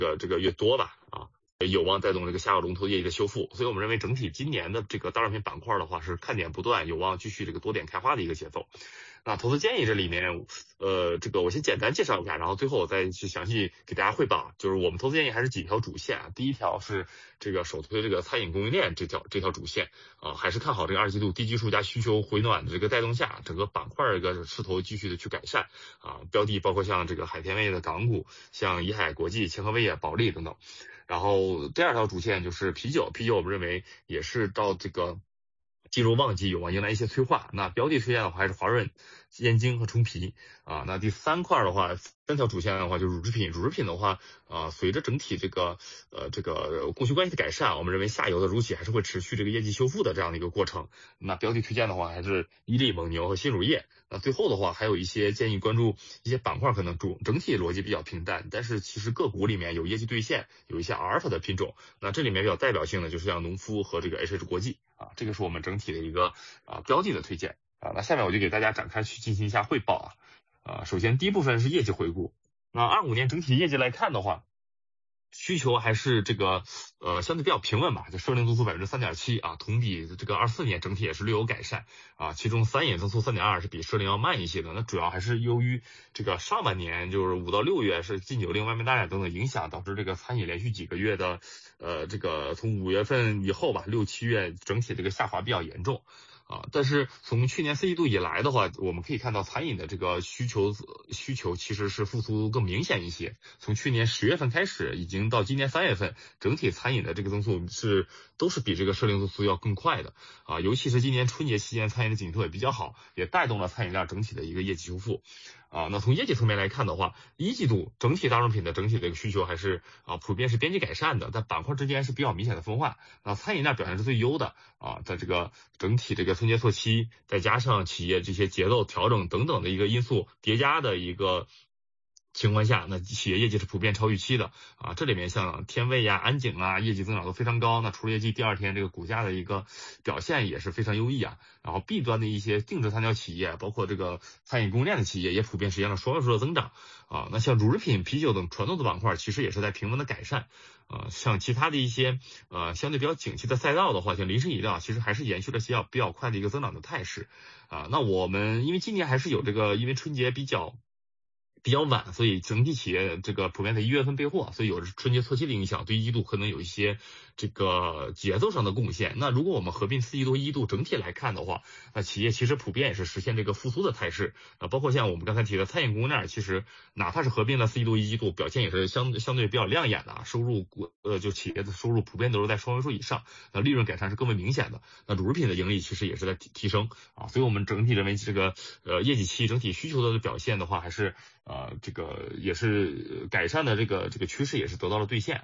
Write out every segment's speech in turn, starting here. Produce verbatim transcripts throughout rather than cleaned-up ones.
个这个越多吧，啊，有望带动这个下游龙头业绩的修复。所以我们认为整体今年的这个大商品板块的话是看点不断，有望继续这个多点开花的一个节奏。那投资建议这里面，呃，这个我先简单介绍一下，然后最后我再去详细给大家汇报。就是我们投资建议还是几条主线啊，第一条是这个首推这个餐饮供应链这条这条主线啊，还是看好这个二季度低基数加需求回暖的这个带动下，整个板块这个势头继续的去改善啊，标的包括像这个海天味业的港股，像怡海国际、千和味业、保利等等。然后第二条主线就是啤酒，啤酒我们认为也是到这个进入旺季有望迎来一些催化。那标的推荐的话还是华润、燕京和冲皮啊。那第三块的话，三条主线的话就是乳制品，乳制品的话啊，随着整体这个呃这个供需关系的改善，我们认为下游的乳企还是会持续这个业绩修复的这样的一个过程。那标的推荐的话还是伊利、蒙牛和新乳业。那最后的话还有一些建议关注一些板块，可能主整体逻辑比较平淡，但是其实个股里面有业绩兑现，有一些阿尔法的品种。那这里面比较代表性的就是像农夫和这个 H H 国际啊，这个是我们整体的一个啊标的的推荐啊。那下面我就给大家展开去进行一下汇报啊。啊，首先第一部分是业绩回顾。那二五年整体业绩来看的话，需求还是这个呃相对比较平稳吧，就奢龄增速百分之三点七啊，同比这个二四年整体也是略有改善啊，其中三饮增速三点二是比奢龄要慢一些的。那主要还是由于这个上半年就是五到六月是禁酒令、外卖大战等等影响，导致这个餐饮连续几个月的呃这个从五月份以后吧，六七月整体这个下滑比较严重。啊，但是从去年四季度以来的话，我们可以看到餐饮的这个需求需求其实是复苏更明显一些。从去年十月份开始，已经到今年三月份，整体餐饮的这个增速是都是比这个奢龄增速要更快的啊。尤其是今年春节期间，餐饮的景气也比较好，也带动了餐饮链整体的一个业绩修复。啊，那从业绩层面来看的话，一季度整体大宗品的整体的一个需求还是啊普遍是边际改善的，但板块之间是比较明显的分化。啊，餐饮链表现是最优的啊，在这个整体这个春节措期，再加上企业这些节奏调整等等的一个因素叠加的一个情况下，那企业业绩是普遍超预期的啊。这里面像天味呀、安井啊，业绩增长都非常高。那除了业绩，第二天这个股价的一个表现也是非常优异啊。然后 B 端的一些定制餐饮企业，包括这个餐饮供应链的企业，也普遍实现了双位数的增长啊。那像乳制品、啤酒等传统的板块，其实也是在平稳的改善啊。像其他的一些呃相对比较景气的赛道的话，像零食饮料，其实还是延续了比较比较快的一个增长的态势啊。那我们因为今年还是有这个，因为春节比较。比较晚，所以整体企业这个普遍在一月份备货，所以有春节错期的影响，对一季度可能有一些这个节奏上的贡献。那如果我们合并四季度、一季度整体来看的话，那企业其实普遍也是实现这个复苏的态势啊。包括像我们刚才提的餐饮供应链，其实哪怕是合并了四季度、一季度，表现也是相相对比较亮眼的啊。收入呃就企业的收入普遍都是在双位数以上，那利润改善是更为明显的。那乳制品的盈利其实也是在提提升啊，所以我们整体认为这个呃业绩期整体需求的表现的话，还是。啊，这个也是改善的这个这个趋势也是得到了兑现。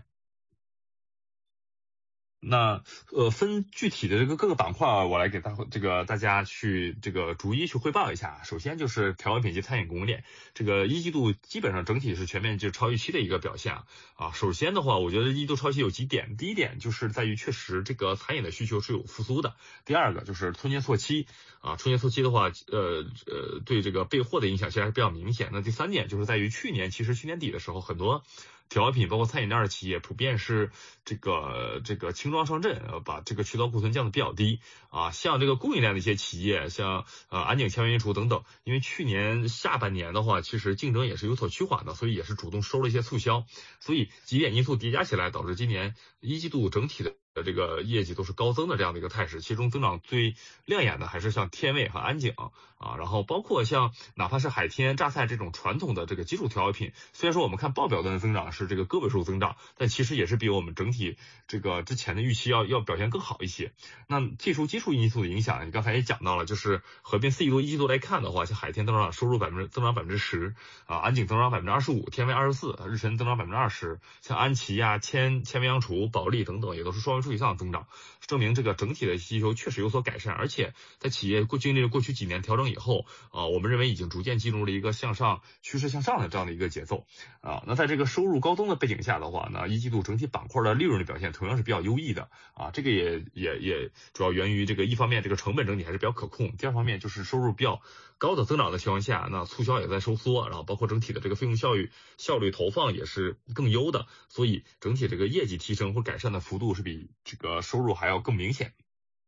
那呃，分具体的这个各个板块，我来给大这个大家去这个逐一去汇报一下。首先就是调味品及餐饮供应链，这个一季度基本上整体是全面就超预期的一个表现啊。啊，首先的话，我觉得一季度超预期有几点，第一点就是在于确实这个餐饮的需求是有复苏的。第二个就是春节错期啊，春节错期的话，呃呃，对这个备货的影响其实还是比较明显。那第三点就是在于去年其实去年底的时候，很多调味品包括餐饮链的企业普遍是这个这个轻装上阵，呃，把这个渠道库存降的比较低啊。像这个供应链的一些企业，像呃安井、千元一厨等等，因为去年下半年的话，其实竞争也是有所趋缓的，所以也是主动收了一些促销，所以几点因素叠加起来，导致今年一季度整体的。这个业绩都是高增的这样的一个态势，其中增长最亮眼的还是像天味和安井啊，然后包括像哪怕是海天、榨菜这种传统的这个基础调味品，虽然说我们看报表端的增长是这个个位数增长，但其实也是比我们整体这个之前的预期要要表现更好一些。那剔除基础因素的影响，你刚才也讲到了，就是合并四季度、一季度来看的话，像海天增长收入百分之增长百分之十啊，安井增长百分之二十五，天味二十四，日晨增长百分之二十，像安琪呀、千千味洋厨、保利等等也都是双位数数以上的增长，证明这个整体的需求确实有所改善，而且在企业过经历了过去几年调整以后，啊、呃，我们认为已经逐渐进入了一个向上趋势向上的这样的一个节奏啊。那在这个收入高增的背景下的话，那一季度整体板块的利润的表现同样是比较优异的啊，这个也也也主要源于这个一方面这个成本整体还是比较可控，第二方面就是收入比较高的增长的情况下，那促销也在收缩，然后包括整体的这个费用效率效率投放也是更优的，所以整体这个业绩提升或改善的幅度是比这个收入还要更明显。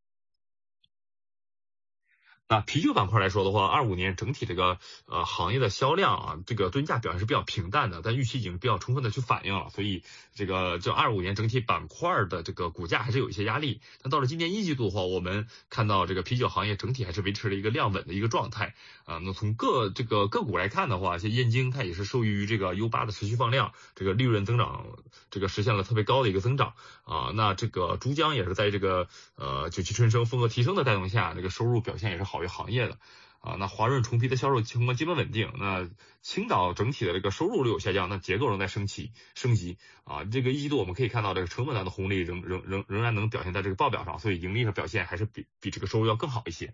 那啤酒板块来说的话，二五年整体这个呃行业的销量啊，这个吨价表现是比较平淡的，但预期已经比较充分的去反映了，所以这个这二五年整体板块的这个股价还是有一些压力。但到了今年一季度的话，我们看到这个啤酒行业整体还是维持了一个量稳的一个状态啊。那从各这个个股来看的话，像燕京它也是受益于这个 U 八的持续放量，这个利润增长这个实现了特别高的一个增长啊。那这个珠江也是在这个呃九七春生风格提升的带动下，这个收入表现也是好于行业的啊。那华润重皮的销售情况基本稳定，那青岛整体的这个收入略有下降，那结构仍在升级升级啊。这个一季度我们可以看到这个成本端的红利仍仍仍仍然能表现在这个报表上，所以盈利的表现还是比比这个收入要更好一些。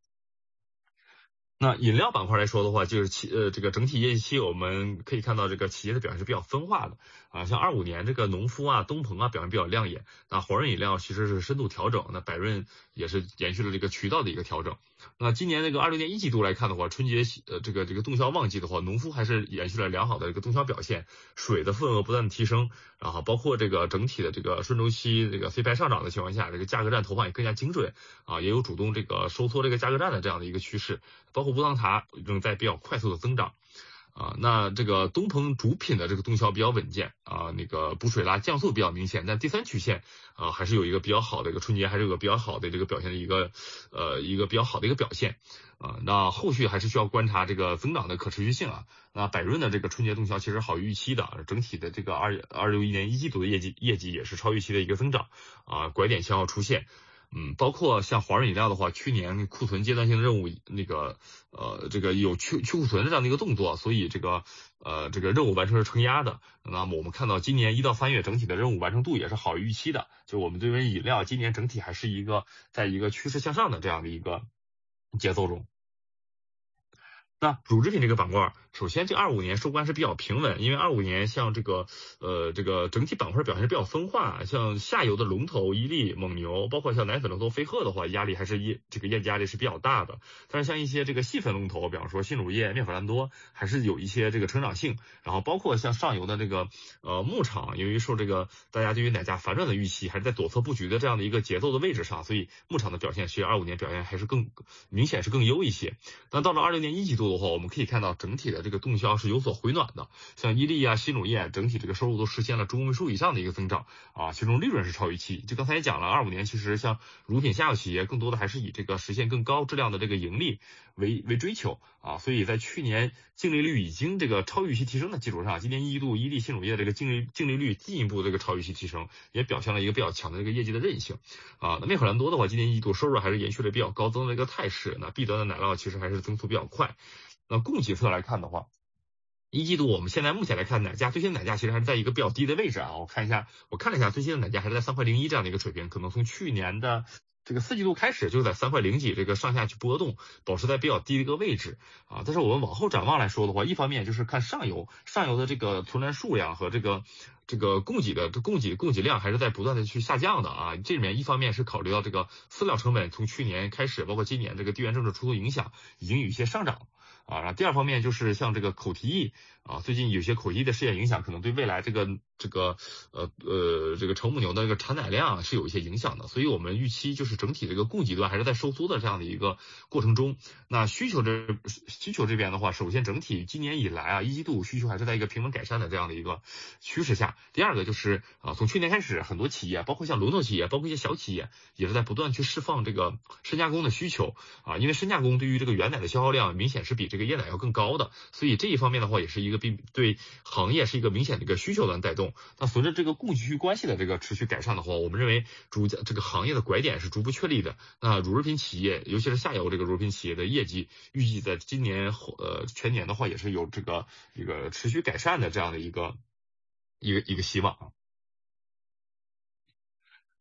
那饮料板块来说的话，就是企呃这个整体业绩期，我们可以看到这个企业的表现是比较分化的啊。像二五年这个农夫啊、东鹏啊表现比较亮眼，那华润饮料其实是深度调整，那百润也是延续了这个渠道的一个调整。那今年这个二六年一季度来看的话，春节呃这个这个动销旺季的话，农夫还是延续了良好的一个动销表现，水的份额不断的提升，然后包括这个整体的这个顺周期这个 C P I 上涨的情况下，这个价格战投放也更加精准啊，也有主动这个收缩这个价格战的这样的一个趋势，包括无糖茶仍在比较快速的增长。啊，那这个东鹏主品的这个动销比较稳健啊，那个补水拉降速比较明显，但第三曲线啊还是有一个比较好的一个春节还是有个比较好的这个表现的一个呃一个比较好的一个表现啊，那后续还是需要观察这个增长的可持续性啊。那百润的这个春节动销其实好于预期的，整体的这个二二六一年一季度的业绩业绩也是超预期的一个增长啊，拐点信号出现。嗯，包括像华润饮料的话，去年库存阶段性任务那个呃这个有去去库存的这样的一个动作，所以这个呃这个任务完成是承压的。那么我们看到今年一到三月整体的任务完成度也是好于预期的，就我们对于饮料今年整体还是一个在一个趋势向上的这样的一个节奏中。那乳制品这个板块，首先这二五年收官是比较平稳，因为二五年像这个呃这个整体板块表现比较分化，像下游的龙头伊利、蒙牛，包括像奶粉龙头飞鹤的话，压力还是业这个业绩压力是比较大的。但是像一些这个细分龙头，比方说新乳业、面粉兰多，还是有一些这个成长性。然后包括像上游的这个呃牧场，由于受这个大家对于奶价反转的预期，还是在左侧布局的这样的一个节奏的位置上，所以牧场的表现其实二五年表现还是更明显是更优一些。那到了二六年一季度的话，我们可以看到整体的这个动销是有所回暖的，像伊利啊、新乳业整体这个收入都实现了中位数以上的一个增长啊，其中利润是超预期。就刚才也讲了，二五年其实像乳品下游企业更多的还是以这个实现更高质量的这个盈利为为追求啊，所以在去年净利率已经这个超预期提升的基础上，今年一季度伊利、新乳业这个净利净利率进一步这个超预期提升，也表现了一个比较强的这个业绩的韧性啊。那面粉兰多的话，今年一季度收入还是延续了比较高增的一个态势，那 B 端的奶酪其实还是增速比较快。那供给侧来看的话，一季度我们现在目前来看，奶价最新奶价其实还是在一个比较低的位置啊。我看一下，我看了一下最新的奶价还是在三块零一这样的一个水平，可能从去年的这个四季度开始就在三块零几这个上下去波动，保持在比较低的一个位置啊。但是我们往后展望来说的话，一方面就是看上游上游的这个存栏数量和这个这个供给的供给供给量还是在不断的去下降的啊。这里面一方面是考虑到这个饲料成本从去年开始，包括今年这个地缘政治出头影响，已经有一些上涨。啊，然后第二方面就是像这个口蹄疫啊，最近有些口蹄疫的事件影响，可能对未来这个这个呃呃这个成母牛的这个产奶量是有一些影响的，所以我们预期就是整体这个供给端还是在收缩的这样的一个过程中。那需求这需求这边的话，首先整体今年以来啊，一季度需求还是在一个平稳改善的这样的一个趋势下。第二个就是啊，从去年开始，很多企业，包括像龙头企业，包括一些小企业，也是在不断去释放这个深加工的需求啊，因为深加工对于这个原奶的消耗量明显是比这个液奶要更高的，所以这一方面的话也是一个并对行业是一个明显的一个需求的带动。那随着这个供需关系的这个持续改善的话，我们认为逐这个行业的拐点是逐步确立的。那乳制品企业，尤其是下游这个乳制品企业的业绩，预计在今年呃全年的话也是有这个一个持续改善的这样的一个一个一个希望啊。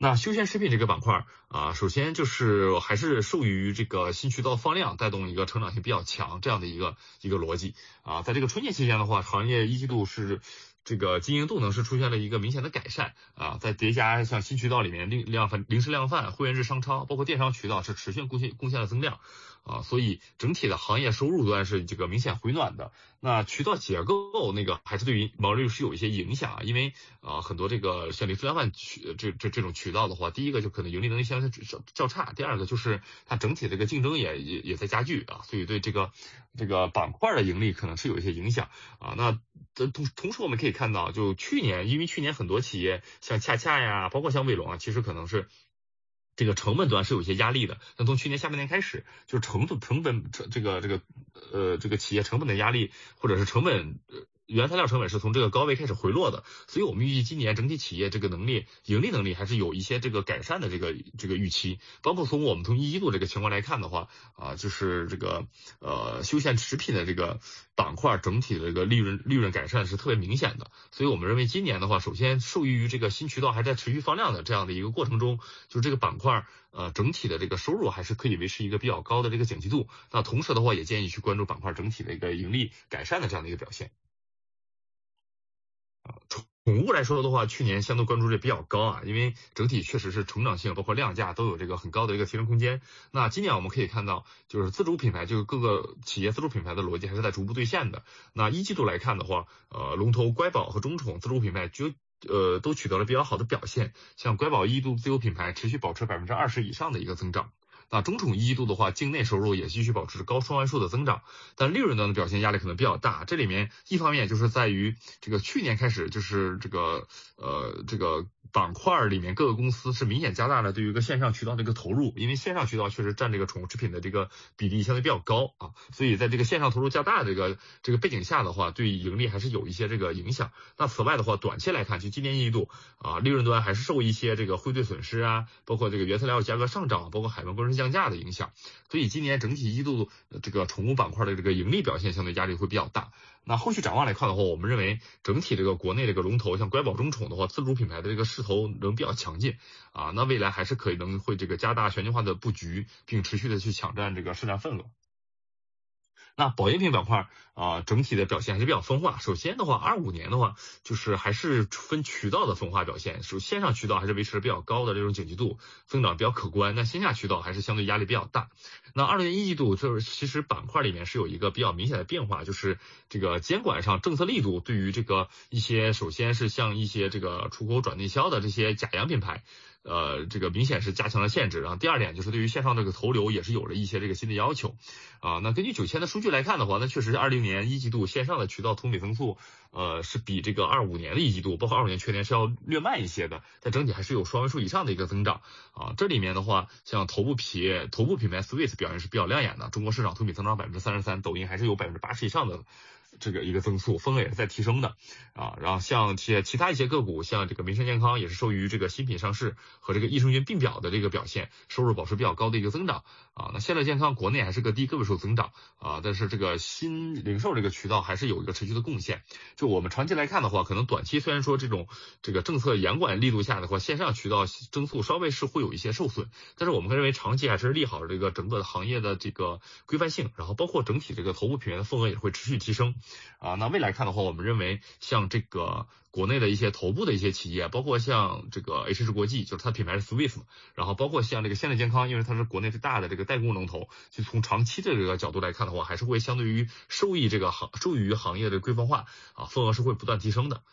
那休闲食品这个板块啊，首先就是还是受益于这个新渠道放量带动一个成长性比较强这样的一个一个逻辑啊，在这个春节期间的话，行业一季度是这个经营动能是出现了一个明显的改善啊，在叠加像新渠道里面零量贩、零食量贩、会员制商超，包括电商渠道是持续贡献贡献了增量啊，所以整体的行业收入端是这个明显回暖的。那渠道结构那个还是对于毛利率是有一些影响啊，因为啊很多这个像零食量贩渠这这这种渠道的话，第一个就可能盈利能力相对较较差，第二个就是它整体这个竞争也也也在加剧啊，所以对这个这个板块的盈利可能是有一些影响啊。那同同时我们可以看到，就去年因为去年很多企业像恰恰呀，包括像卫龙啊，其实可能是这个成本端是有一些压力的，那从去年下半年开始，就是成本成本这个这个呃这个企业成本的压力，或者是成本呃原材料成本是从这个高位开始回落的，所以我们预计今年整体企业这个能力盈利能力还是有一些这个改善的这个这个预期，包括从我们从一季度这个情况来看的话啊，就是这个呃休闲食品的这个板块整体的这个利润利润改善是特别明显的，所以我们认为今年的话，首先受益于这个新渠道还在持续放量的这样的一个过程中，就这个板块呃整体的这个收入还是可以维持一个比较高的这个景气度，那同时的话也建议去关注板块整体的一个盈利改善的这样的一个表现。宠物来说的话，去年相对关注率比较高啊，因为整体确实是成长性包括量价都有这个很高的一个提升空间。那今年我们可以看到，就是自主品牌，就是各个企业自主品牌的逻辑还是在逐步兑现的。那一季度来看的话，呃，龙头乖宝和中宠自主品牌就呃都取得了比较好的表现，像乖宝一季度自有品牌持续保持百分之二十以上的一个增长。那中宠一季度的话，境内收入也继续保持高双位数的增长，但利润端的表现压力可能比较大。这里面一方面就是在于这个去年开始，就是这个呃这个板块里面各个公司是明显加大了对于一个线上渠道的一个投入，因为线上渠道确实占这个宠物食品的这个比例相对比较高啊，所以在这个线上投入加大的这个这个背景下的话，对盈利还是有一些这个影响。那此外的话，短期来看，就今年一季度啊，利润端还是受一些这个汇兑损失啊，包括这个原材料价格上涨，包括海外关税降价的影响，所以今年整体一季度这个宠物板块的这个盈利表现相对压力会比较大。那后续展望来看的话，我们认为整体这个国内这个龙头像乖宝、中宠的话，自主品牌的这个势头能比较强劲啊，那未来还是可以能会这个加大全球化的布局，并持续的去抢占这个市场份额。那保健品板块啊、呃，整体的表现还是比较分化。首先的话，二五年的话，就是还是分渠道的分化表现。首线上渠道还是维持比较高的这种景气度，增长比较可观。那线下渠道还是相对压力比较大。那二六年一季度就是其实板块里面是有一个比较明显的变化，就是这个监管上政策力度对于这个一些，首先是像一些这个出口转内销的这些假洋品牌。呃，这个明显是加强了限制，然后第二点就是对于线上这个投流也是有了一些这个新的要求，啊，那根据九千的数据来看的话，那确实是二零年一季度线上的渠道同比增速，呃，是比这个二五年的一季度，包括二五年全年是要略慢一些的，但整体还是有双位数以上的一个增长，啊，这里面的话，像头部企业、头部品牌 Swiss 表现是比较亮眼的，中国市场同比增长百分之三十三，抖音还是有百分之八十以上的。这个一个增速，份额也是在提升的啊，然后像其其他一些个股，像这个民生健康也是受益于这个新品上市和这个益生菌并表的这个表现，收入保持比较高的一个增长啊。那现乐健康国内还是个低个位数增长啊，但是这个新零售这个渠道还是有一个持续的贡献。就我们长期来看的话，可能短期虽然说这种这个政策严管力度下的话，线上渠道增速稍微是会有一些受损，但是我们认为长期还是利好这个整个的行业的这个规范性，然后包括整体这个头部品牌的份额也会持续提升。啊，那未来看的话，我们认为像这个国内的一些头部的一些企业，包括像这个 H 市国际，就是它品牌是 Swiss 嘛，然后包括像这个现代健康，因为它是国内最大的这个代工龙头，就从长期的这个角度来看的话，还是会相对于受益这个行受益于行业的规范化啊，份额是会不断提升的。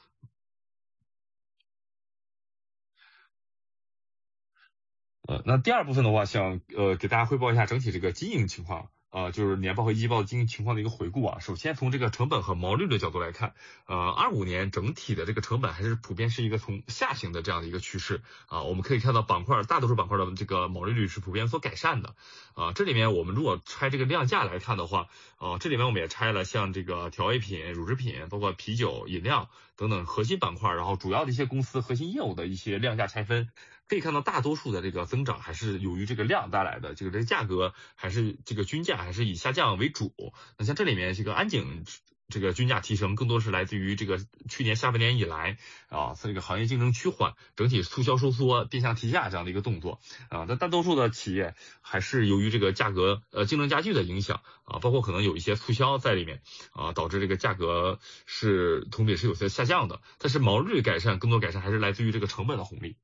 呃，那第二部分的话，想呃给大家汇报一下整体这个经营情况。呃，就是年报和一季报的经营情况的一个回顾啊。首先从这个成本和毛利率的角度来看，呃，二五年整体的这个成本还是普遍是一个从下行的这样的一个趋势啊。我们可以看到板块大多数板块的这个毛利率是普遍所改善的啊。这里面我们如果拆这个量价来看的话，啊，这里面我们也拆了像这个调味品、乳制品，包括啤酒、饮料等等核心板块，然后主要的一些公司核心业务的一些量价拆分。可以看到，大多数的这个增长还是由于这个量带来的，这个这个价格还是这个均价还是以下降为主。那像这里面这个安井这个均价提升更多是来自于这个去年下半年以来啊，这个行业竞争趋缓，整体促销收缩、变相提价这样的一个动作啊。但大多数的企业还是由于这个价格呃竞争加剧的影响啊，包括可能有一些促销在里面啊，导致这个价格是同比是有些下降的。但是毛利率改善更多改善还是来自于这个成本的红利。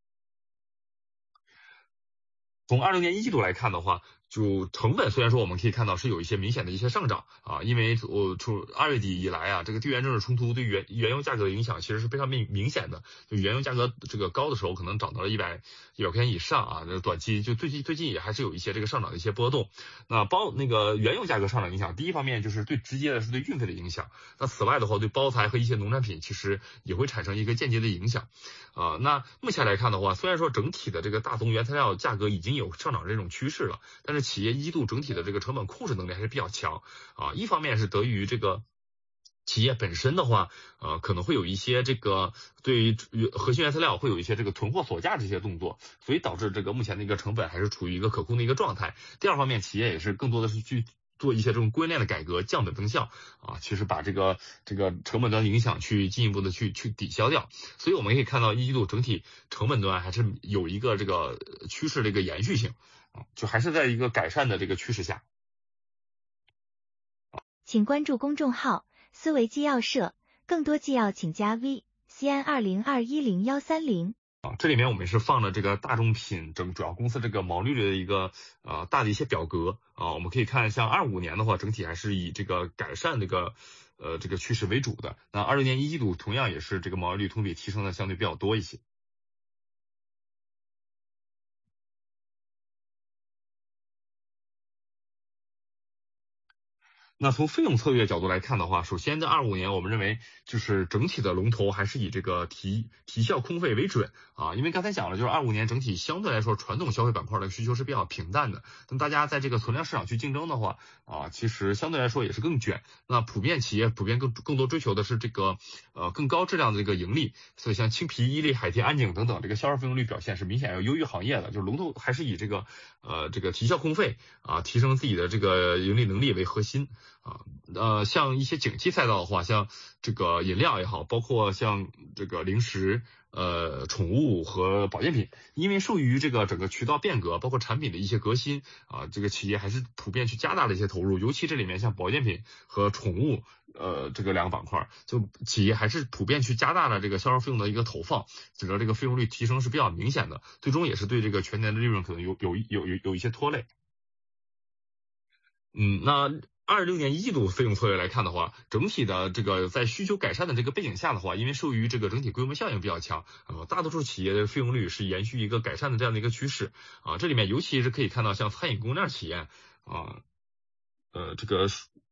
从二零年一季度来看的话，就成本虽然说我们可以看到是有一些明显的一些上涨啊，因为我从二月底以来啊，这个地缘政治冲突对原原油价格的影响其实是非常明明显的。就原油价格这个高的时候，可能涨到了一百一百块钱以上啊，这短期就最近最近也还是有一些这个上涨的一些波动。那包那个原油价格上涨影响，第一方面就是对直接的是对运费的影响。那此外的话，对包材和一些农产品其实也会产生一个间接的影响啊。那目前来看的话，虽然说整体的这个大宗原材料价格已经有上涨这种趋势了，但是企业一季度整体的这个成本控制能力还是比较强啊。一方面是得益于这个企业本身的话，呃，可能会有一些这个对于核心原材料会有一些这个囤货锁价这些动作，所以导致这个目前的一个成本还是处于一个可控的一个状态。第二方面，企业也是更多的是去做一些这种供应链的改革，降本增效啊，其实把这个这个成本端的影响去进一步的去去抵消掉。所以我们可以看到一季度整体成本端还是有一个这个趋势的一个延续性啊，就还是在一个改善的这个趋势下。 请关注公众号思维纪要社，更多纪要请加 V 西安二零二一零幺三零。 啊，这里面我们是放了这个大众品整主要公司这个毛利率的一个呃大的一些表格啊，我们可以看像二五年的话，整体还是以这个改善这个呃这个趋势为主的。那二六年一季度同样也是这个毛利率同比提升的相对比较多一些。那从费用策略角度来看的话，首先在二五年，我们认为就是整体的龙头还是以这个提提效控费为准啊，因为刚才讲了，就是二五年整体相对来说传统消费板块的需求是比较平淡的，那大家在这个存量市场去竞争的话啊，其实相对来说也是更卷。那普遍企业普遍更更多追求的是这个呃更高质量的这个盈利，所以像青皮、伊利、海天、安井等等，这个销售费用率表现是明显要优于行业的，就是龙头还是以这个呃这个提效控费啊，提升自己的这个盈利能力为核心。啊，呃，像一些景气赛道的话，像这个饮料也好，包括像这个零食、呃，宠物和保健品，因为受益于这个整个渠道变革，包括产品的一些革新啊，这个企业还是普遍去加大了一些投入，尤其这里面像保健品和宠物，呃，这个两个板块，就企业还是普遍去加大了这个销售费用的一个投放，使得这个费用率提升是比较明显的，最终也是对这个全年的利润可能有有有有有一些拖累。嗯，那二六年一季度费用策略来看的话，整体的这个在需求改善的这个背景下的话，因为受益于这个整体规模效应比较强，呃，大多数企业的费用率是延续一个改善的这样的一个趋势啊。这里面尤其是可以看到像餐饮供应链企业啊，呃，这个。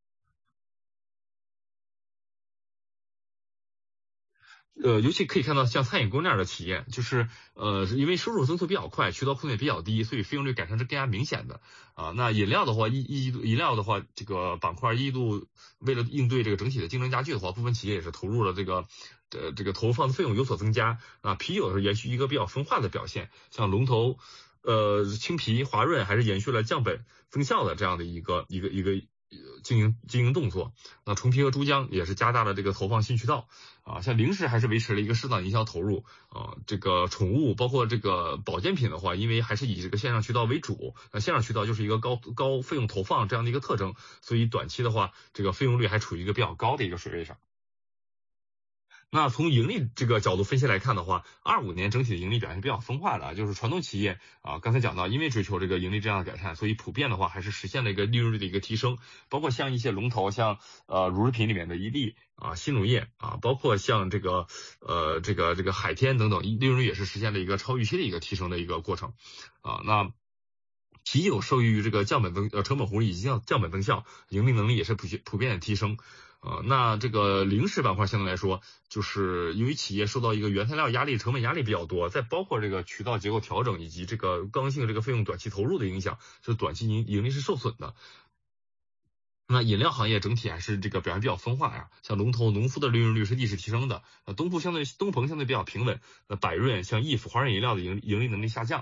呃，尤其可以看到像餐饮供应链的企业，就是呃，因为收入增速比较快，渠道空间比较低，所以费用率改善是更加明显的啊。那饮料的话，一一季度饮料的话，这个板块一季度为了应对这个整体的竞争加剧的话，部分企业也是投入了这个呃这个投放的费用有所增加啊。啤酒是延续一个比较分化的表现，像龙头呃青啤、华润还是延续了降本增效的这样的一个一个一个。经营经营动作，那重皮和珠江也是加大了这个投放新渠道啊，像零食还是维持了一个适当营销投入啊，这个宠物包括这个保健品的话，因为还是以这个线上渠道为主，那线上渠道就是一个高高费用投放这样的一个特征，所以短期的话，这个费用率还处于一个比较高的一个水位上。那从盈利这个角度分析来看的话，二五年整体的盈利表现比较分化的，就是传统企业啊，刚才讲到，因为追求这个盈利这样的改善，所以普遍的话还是实现了一个利润率的一个提升，包括像一些龙头，像呃乳制品里面的伊利啊、新农业啊，包括像这个呃这个这个海天等等，利润率也是实现了一个超预期的一个提升的一个过程啊。那啤酒受益于这个降本增呃成本红利以及降降本增效，盈利能力也是普普遍的提升。呃，那这个零食板块相对来说，就是由于企业受到一个原材料压力、成本压力比较多，再包括这个渠道结构调整以及这个刚性这个费用短期投入的影响，就短期盈盈利是受损的。那饮料行业整体还是这个表现比较分化呀，像龙头农夫的利润率是逆势提升的，呃，东孚相对东鹏相对比较平稳，呃，百润像益福、华润饮料的盈盈利能力下降，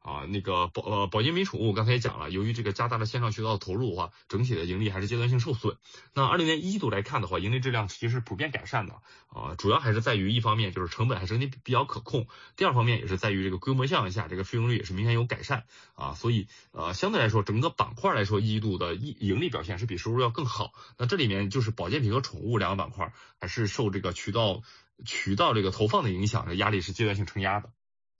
啊，那个保呃保健品宠物刚才也讲了，由于这个加大了线上渠道的投入的话，整体的盈利还是阶段性受损。那二零年一季度来看的话，盈利质量其实普遍改善的啊，主要还是在于一方面就是成本还是整体比较可控，第二方面也是在于这个规模效应下，这个市盈率也是明显有改善啊，所以呃相对来说整个板块来说一季度的盈盈利表现是比收入要更好。那这里面就是保健品和宠物两个板块还是受这个渠道渠道这个投放的影响，压力是阶段性承压的。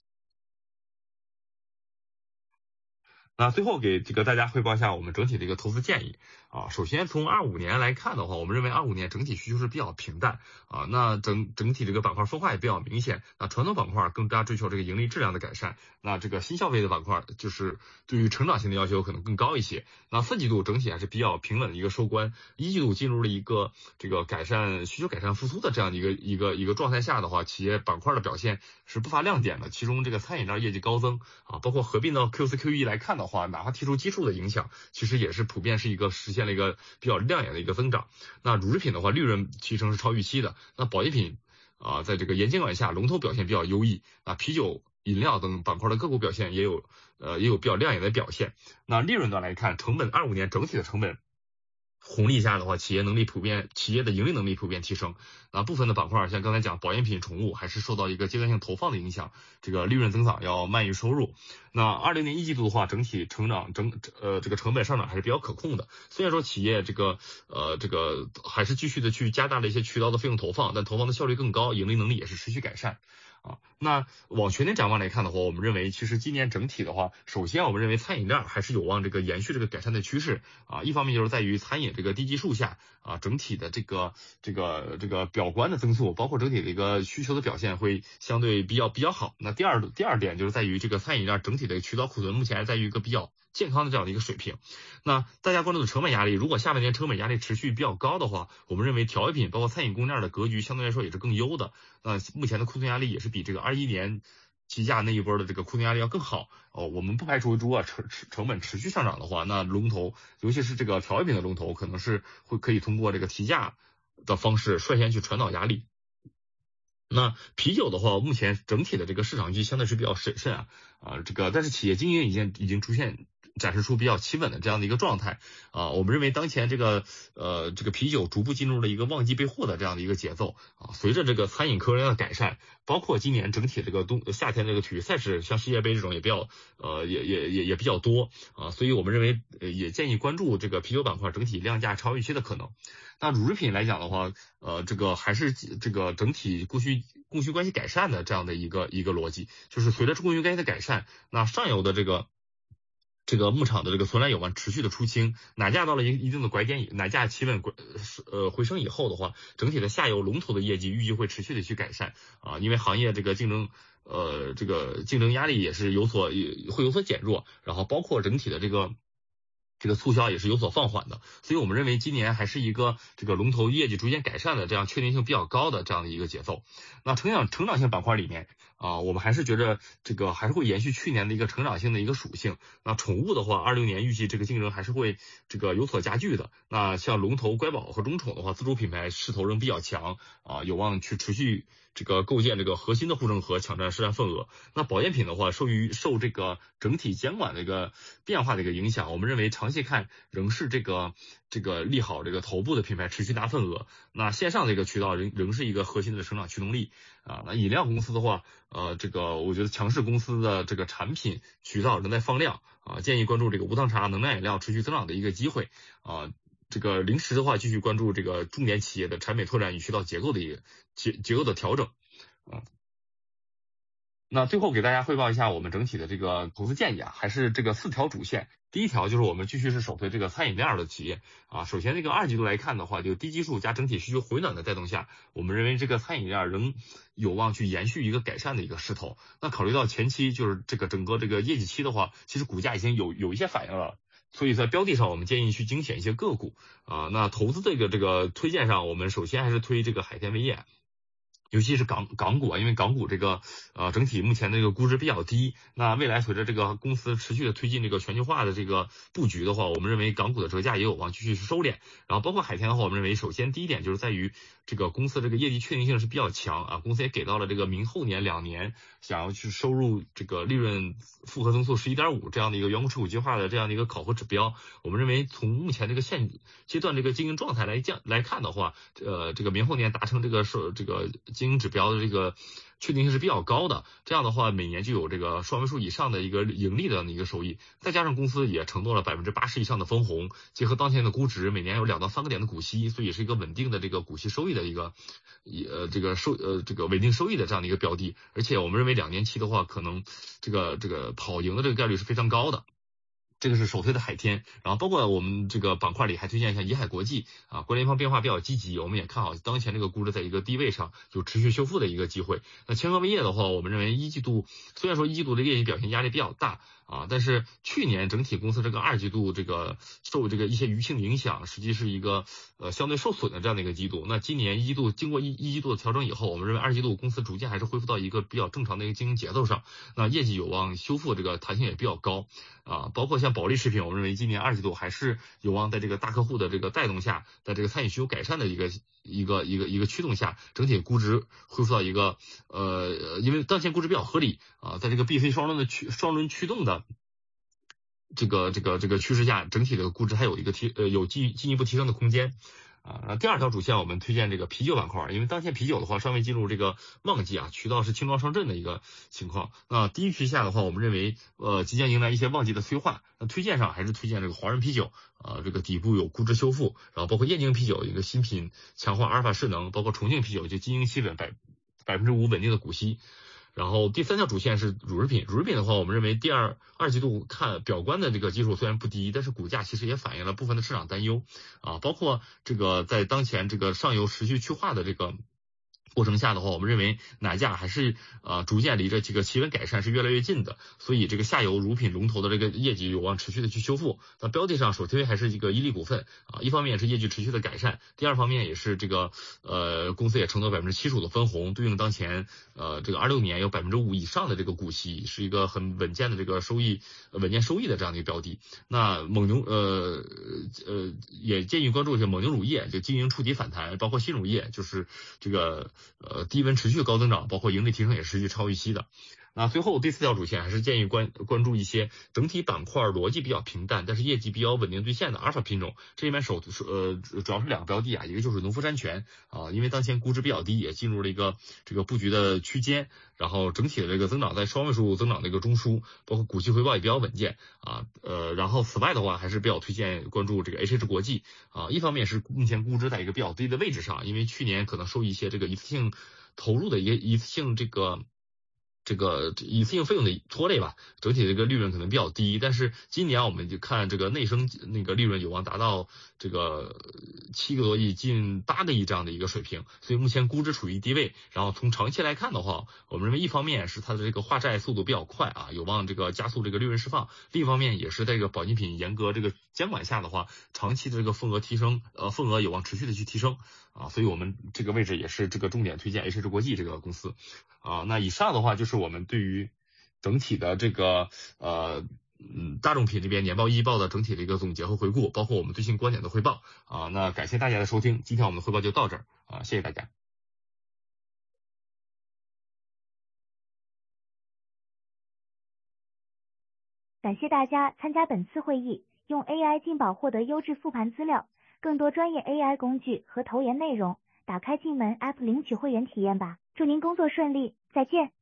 那最后给这个大家汇报一下我们整体的一个投资建议啊。首先从二五年来看的话，我们认为二五年整体需求是比较平淡啊。那整整体这个板块分化也比较明显。那传统板块更加追求这个盈利质量的改善，那这个新消费的板块就是对于成长性的要求可能更高一些。那四季度整体还是比较平稳的一个收官，一季度进入了一个这个改善需求改善复苏的这样的一个一个一个状态下的话，企业板块的表现是不乏亮点的。其中这个餐饮链业绩高增啊，包括合并到 Q 四 Q 一来看的话，哪怕剔除基数的影响，其实也是普遍是一个实现了一个比较亮眼的一个增长。那乳制品的话，利润提升是超预期的。那保健品啊，在这个严监管下，龙头表现比较优异啊，啤酒、饮料等板块的个股表现也有呃也有比较亮眼的表现。那利润端来看，成本二五年整体的成本红利下的话，企业能力普遍，企业的盈利能力普遍提升。啊，部分的板块像刚才讲保健品、宠物还是受到一个阶段性投放的影响，这个利润增长要慢于收入。那二零年一季度的话，整体成长整呃这个成本上涨还是比较可控的。虽然说企业这个呃这个还是继续的去加大了一些渠道的费用投放，但投放的效率更高，盈利能力也是持续改善。啊，那往全年展望来看的话，我们认为其实今年整体的话，首先我们认为餐饮链还是有望这个延续这个改善的趋势啊。一方面就是在于餐饮这个低基数下啊，整体的这个这个这个表观的增速，包括整体的一个需求的表现会相对比较比较好。那第二第二点就是在于这个餐饮链整体的渠道库存目前还在于一个比较健康的这样的一个水平。那大家关注的成本压力，如果下半年成本压力持续比较高的话，我们认为调味品包括餐饮供应链的格局相对来说也是更优的。那目前的库存压力也是比这个二一年提价那一波的这个库存压力要更好哦。我们不排除如果成成本持续上涨的话，那龙头尤其是这个调味品的龙头可能是会可以通过这个提价的方式率先去传导压力。那啤酒的话，目前整体的这个市场预期相对是比较审慎啊，啊、呃，这个但是企业经营已经已经出现展示出比较企稳的这样的一个状态啊，我们认为当前这个呃这个啤酒逐步进入了一个旺季备货的这样的一个节奏啊，随着这个餐饮客流量的改善，包括今年整体这个冬夏天这个体育赛事，像世界杯这种也比较呃也也也也比较多啊，所以我们认为呃也建议关注这个啤酒板块整体量价超预期的可能。那乳制品来讲的话，呃，这个还是这个整体供需供需关系改善的这样的一个一个逻辑，就是随着供需关系的改善，那上游的这个这个牧场的这个存栏有望持续的出清，奶价到了一一定的拐点，奶价企稳呃回升以后的话，整体的下游龙头的业绩预计会持续的去改善啊，因为行业这个竞争呃这个竞争压力也是有所会有所减弱，然后包括整体的这个。这个促销也是有所放缓的，所以我们认为今年还是一个这个龙头业绩逐渐改善的这样确定性比较高的这样的一个节奏。那成长成长性板块里面啊、呃，我们还是觉得这个还是会延续去年的一个成长性的一个属性。那宠物的话，二六年预计这个竞争还是会这个有所加剧的。那像龙头乖宝和中宠的话，自主品牌势头仍比较强啊、呃，有望去持续这个构建这个核心的护城河，抢占市场份额。那保健品的话，受于受这个整体监管的一个变化的一个影响，我们认为长期看仍是这个这个利好这个头部的品牌持续拿份额。那线上这个渠道仍仍是一个核心的成长驱动力啊。那饮料公司的话，呃，这个我觉得强势公司的这个产品渠道仍在放量啊，建议关注这个无糖茶、能量饮料持续增长的一个机会啊。这个零食的话，继续关注这个重点企业的产品拓展与渠道结构的一个结结构的调整啊。那最后给大家汇报一下我们整体的这个投资建议啊，还是这个四条主线。第一条就是我们继续是首推这个餐饮链的企业啊。首先这个二季度来看的话，就低基数加整体需求回暖的带动下，我们认为这个餐饮链仍有望去延续一个改善的一个势头。那考虑到前期就是这个整个这个业绩期的话，其实股价已经有有一些反应了。所以在标的上，我们建议去精选一些个股啊。那投资这个这个推荐上，我们首先还是推这个海天味业。尤其是港港股啊，因为港股这个呃整体目前的这个估值比较低，那未来随着这个公司持续的推进这个全球化的这个布局的话，我们认为港股的折价也有望继续去收敛。然后包括海天的话，我们认为首先第一点就是在于这个公司这个业绩确定性是比较强啊，公司也给到了这个明后年两年想要去收入这个利润复合增速是 一点五 这样的一个员工持股计划的这样的一个考核指标。我们认为从目前这个现阶段这个经营状态来讲来看的话，呃，这个明后年达成这个收这个经营指标的这个确定性是比较高的，这样的话每年就有这个双位数以上的一个盈利的一个收益，再加上公司也承诺了百分之八十以上的分红，结合当前的估值，每年有两到三个点的股息，所以是一个稳定的这个股息收益的一个呃这个收呃这个稳定收益的这样的一个标的，而且我们认为两年期的话，可能这个这个跑赢的这个概率是非常高的。这个是首推的海天，然后包括我们这个板块里还推荐一下怡海国际啊，关联方变化比较积极，我们也看好当前这个估值在一个低位上有持续修复的一个机会。那千和味业的话，我们认为一季度虽然说一季度的业绩表现压力比较大啊，但是去年整体公司这个二季度这个受这个一些舆情影响，实际是一个呃相对受损的这样的一个季度。那今年一季度经过一一季度的调整以后，我们认为二季度公司逐渐还是恢复到一个比较正常的一个经营节奏上，那业绩有望修复，这个弹性也比较高啊，包括像保利食品，我们认为今年二季度还是有望在这个大客户的这个带动下，在这个餐饮需求改善的一个一个一个一个驱动下，整体估值恢复到一个呃，因为当前估值比较合理啊，在这个 B C 双轮的驱双轮驱动的这个这个这个趋势下，整体的估值还有一个提呃有进进一步提升的空间。啊，那第二条主线我们推荐这个啤酒板块，因为当前啤酒的话尚未进入这个旺季啊，渠道是轻装上阵的一个情况。那低区下的话，我们认为呃即将迎来一些旺季的催化。那推荐上还是推荐这个华润啤酒，呃这个底部有估值修复，然后包括燕京啤酒一个新品强化阿尔法势能，包括重庆啤酒就经营期稳百百分之五稳定的股息。然后第三条主线是乳制品，乳制品的话，我们认为第二二季度看表观的这个基数虽然不低，但是股价其实也反映了部分的市场担忧啊，包括这个在当前这个上游持续去化的这个过程下的话，我们认为奶价还是呃逐渐离着这个企稳改善是越来越近的，所以这个下游乳品龙头的这个业绩有望持续的去修复。那标的上首推还是这个伊利股份啊，一方面是业绩持续的改善，第二方面也是这个呃公司也承诺百分之七十五的分红，对应当前呃这个二六年有百分之五以上的这个股息，是一个很稳健的这个收益稳健收益的这样的一个标的。那蒙牛呃呃也建议关注一下蒙牛乳业，就经营触底反弹，包括新乳业就是这个。呃，低温持续高增长，包括盈利提升也持续超预期的。那最后第四条主线还是建议关关注一些整体板块逻辑比较平淡，但是业绩比较稳定兑现的阿尔法品种。这里面首呃主要是两个标的啊，一个就是农夫山泉啊，因为当前估值比较低，也进入了一个这个布局的区间，然后整体的这个增长在双位数增长的一个中枢，包括股息回报也比较稳健啊。呃，然后此外的话还是比较推荐关注这个 H H 国际啊，一方面是目前估值在一个比较低的位置上，因为去年可能受一些这个一次性投入的一个一次性这个。这个一次性费用的拖累吧，整体这个利润可能比较低，但是今年我们就看这个内生那个利润有望达到这个七个多亿近八个亿这样的一个水平，所以目前估值处于低位。然后从长期来看的话，我们认为一方面是它的这个化债速度比较快啊，有望这个加速这个利润释放；另一方面也是在这个保健品严格这个监管下的话，长期的这个份额提升，呃份额有望持续的去提升啊，所以我们这个位置也是这个重点推荐 H H 国际这个公司。啊，那以上的话就是我们对于整体的这个呃嗯大众品这边年报一报的整体的一个总结和回顾，包括我们最新观点的汇报啊。那感谢大家的收听，今天我们的汇报就到这儿啊，谢谢大家。 感谢大家参加本次会议，用 A I 进宝获得优质复盘资料，更多专业 A I 工具和投研内容，打开进门 App 领取会员体验吧。祝您工作顺利，再见。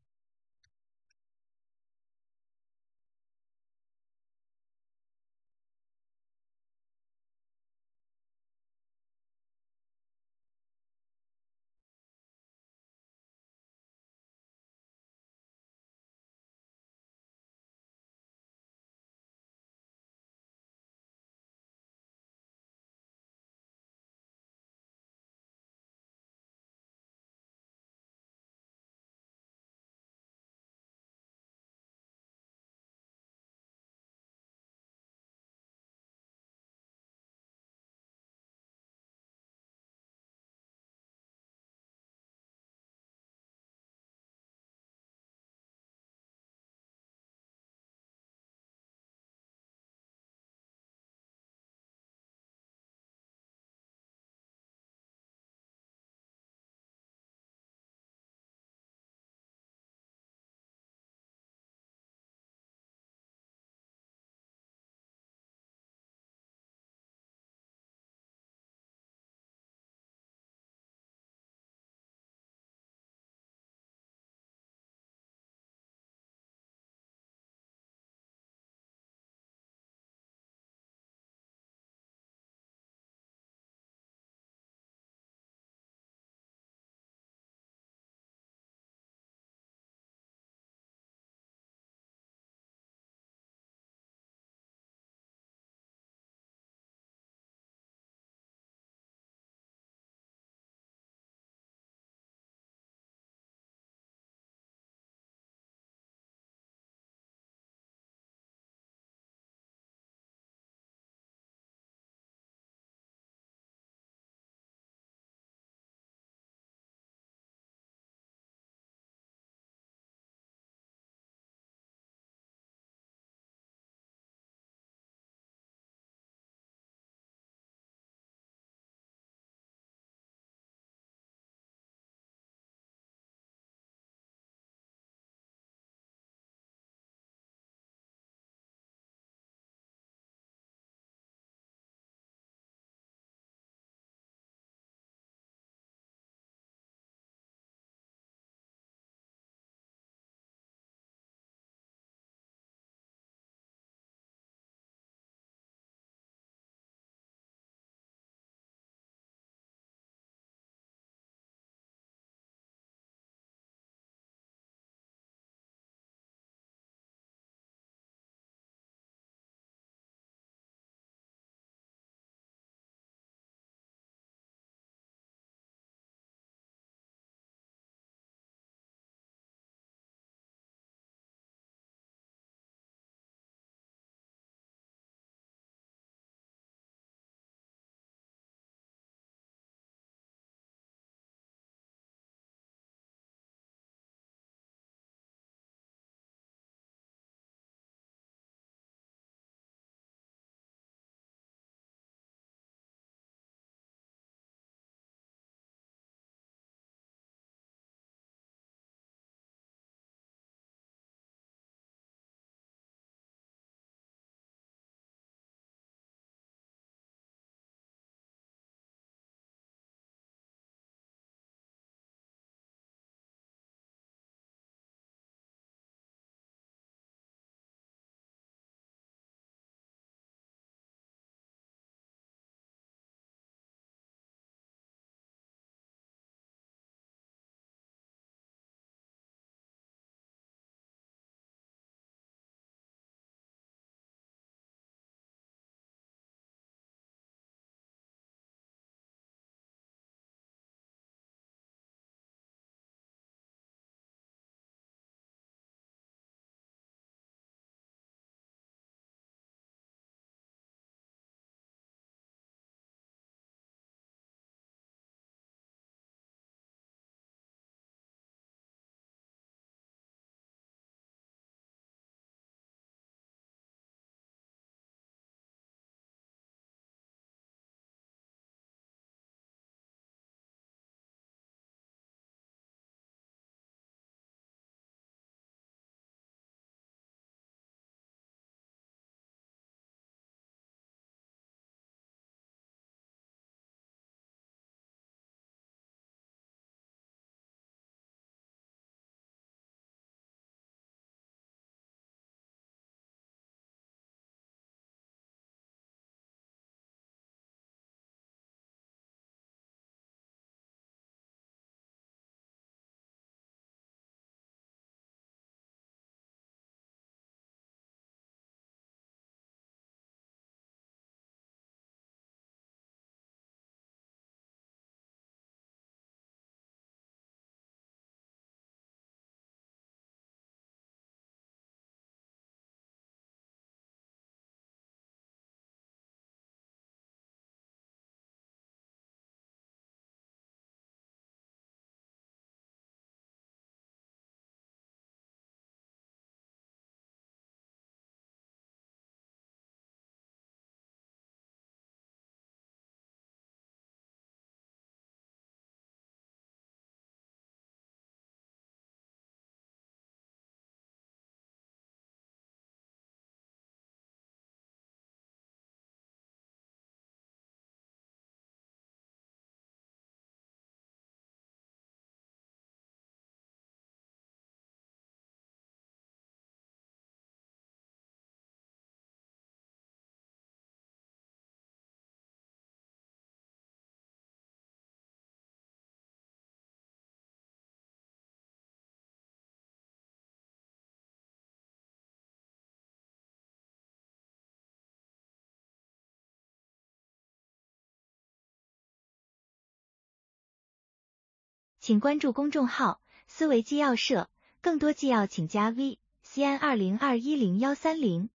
请关注公众号思维纪要社，更多纪要请加 V C N 二零二一零幺三零。